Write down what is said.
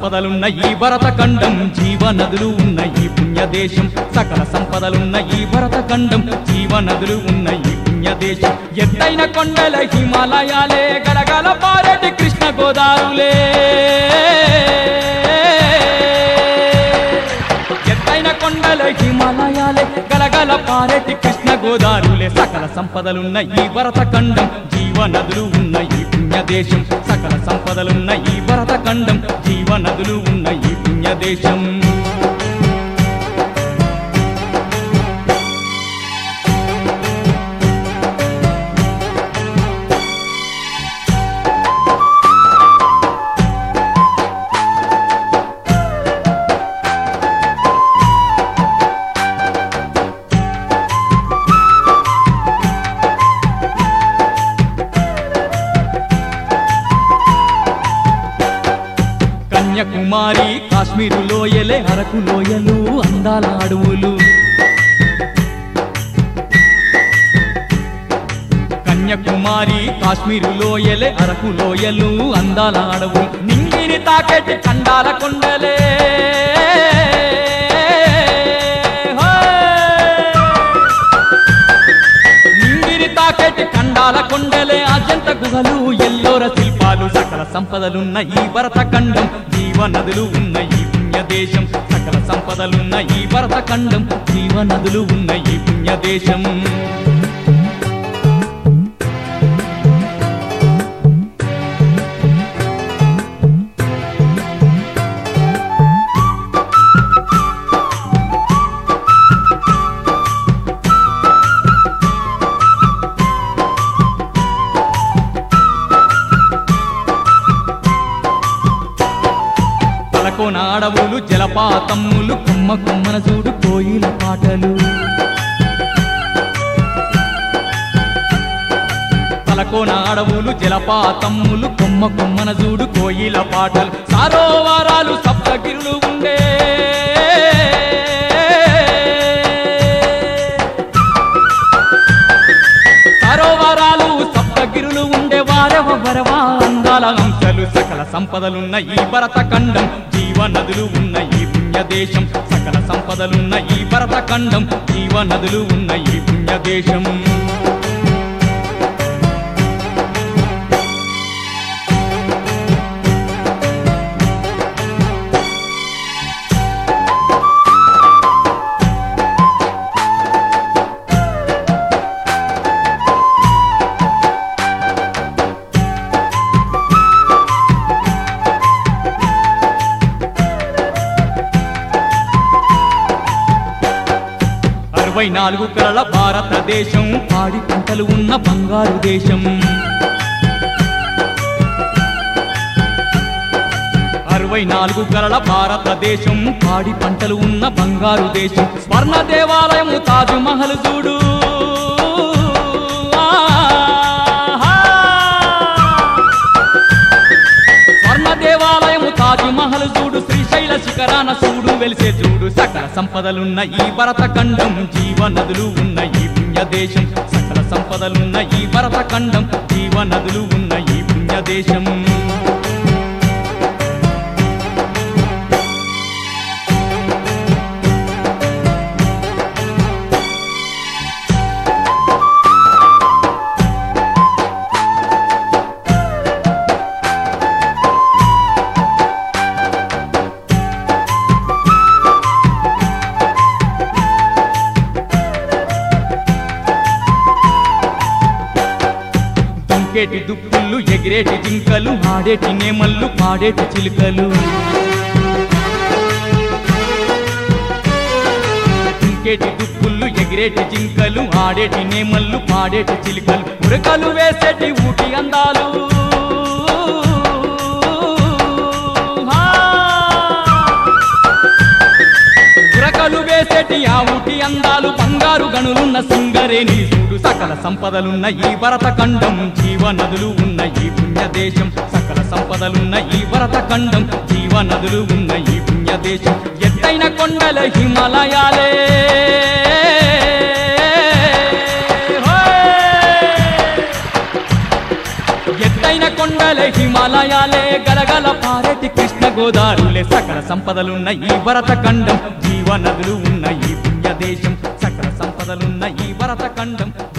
సంపదలున్న ఈ భరతఖండం, జీవనదులు ఉన్న ఈ పుణ్యదేశం. సకల సంపదలున్న ఈ భరతఖండం, జీవనదులు ఉన్న ఈ పుణ్యదేశం. ఎత్తైన కొండల హిమాలయాలే, గలగల పారేటి కృష్ణ గోదావరులే. ఎత్తైన కొండల హిమాలయాలే, గలగల పారేటి కృష్ణ గోదావరులే. సకల సంపదలున్న ఈ భరతఖండం, జీవనదులు ఉన్న ఈ పుణ్యదేశం. సకల సంపదలున్న ఈ భరతఖండం, జీవనదులు ఉన్న ఈ పుణ్యదేశం. కన్యాకుమారి, కాశ్మీరు లోయలే, అరకు లోయలు, అందాల అడవులు. కన్యాకుమారి, కాశ్మీరు లోయలే, అరకు లోయలు, అందాల అడవులు. నింగిని తాకెట్టి కండాల కొండలే, నింగిని తాకెట్టి కండాల కొండలే. అజంత గుహలు, ఎల్లోర శిల్పాలు. సకల సంపదలున్న ఈ భరతఖండం, జీవనదులు ఉన్న ఈ పుణ్యదేశం. సకల సంపదలున్న ఈ భరతఖండం, జీవనదులు ఉన్న ఈ పుణ్యదేశం. తలకోన అడవులు, జలపాతములు, కొమ్మ కొమ్మన చూడు కోయిల పాటలు. తలకోన అడవులు, జలపాతములు, కొమ్మ కొమ్మన చూడు కోయిల పాటలు. సరోవరాలు, సప్తగిరులు ఉండే, సరోవరాలు, సప్తగిరులు ఉండే. వారవ వరవా అందాల అంశాలు. సకల సంపదలున్న ఈ భరతఖండం, జీవనదులు ఉన్న ఈ పుణ్యదేశం. సకల సంపదలున్న ఈ భరతఖండం, జీవనదులు ఉన్న ఈ పుణ్యదేశం. అరవై 4 కలల భారతదేశం, పాడి పంటలు ఉన్న బంగారు దేశం. 64 కలల భారతదేశం, పాడి పంటలు ఉన్న బంగారు దేశం. స్వర్ణ దేవాలయము, తాజ్ మహల్ చూడు. స్వర్ణ దేవాలయము, తాజ్ మహల్ చూడు. శ్రీశైల శిఖరాన చూడు వెలిసే చూడు. సకల సంపదలున్న ఈ భరతఖండం, జీవనదులు ఉన్న ఈ పుణ్యదేశం. సకల సంపదలున్న ఈ భరతఖండం, జీవనదులు ఉన్న ఈ పుణ్యదేశం. దుంకేటి దుప్పులు, ఎగిరేటి జింకలు, ఆడేటి నేమళ్ళు, పాడేటి చిలుకలు. దుంకేటి దుప్పులు, ఎగిరేటి జింకలు, ఆడేటి నేమళ్ళు, పాడేటి చిలుకలు. ఉరకలు వేసేటి ఊటి అందాలు. ఉరకలు వేసేటి ఆ ఊటి అందాలు. బంగారు గనులున్న సింగరేణి చూడు. సకల సంపదలున్న ఈ భరతఖండం, జీవనదులు ఉన్న ఈ పుణ్యదేశం. సకల సంపదలున్న ఈ భరతఖండం, జీవనదులు ఉన్న ఈ పుణ్యదేశం. ఎత్తైన కొండల హిమాలయాలే, ఎత్తైన కొండల హిమాలయాలే, గలగల పారేటి కృష్ణ గోదారులే సకల సంపదలున్న ఈ భరతఖండం జీవనదులు ఉన్న ఈ పుణ్యదేశం సకల సంపదలున్న ఈ భరతఖండం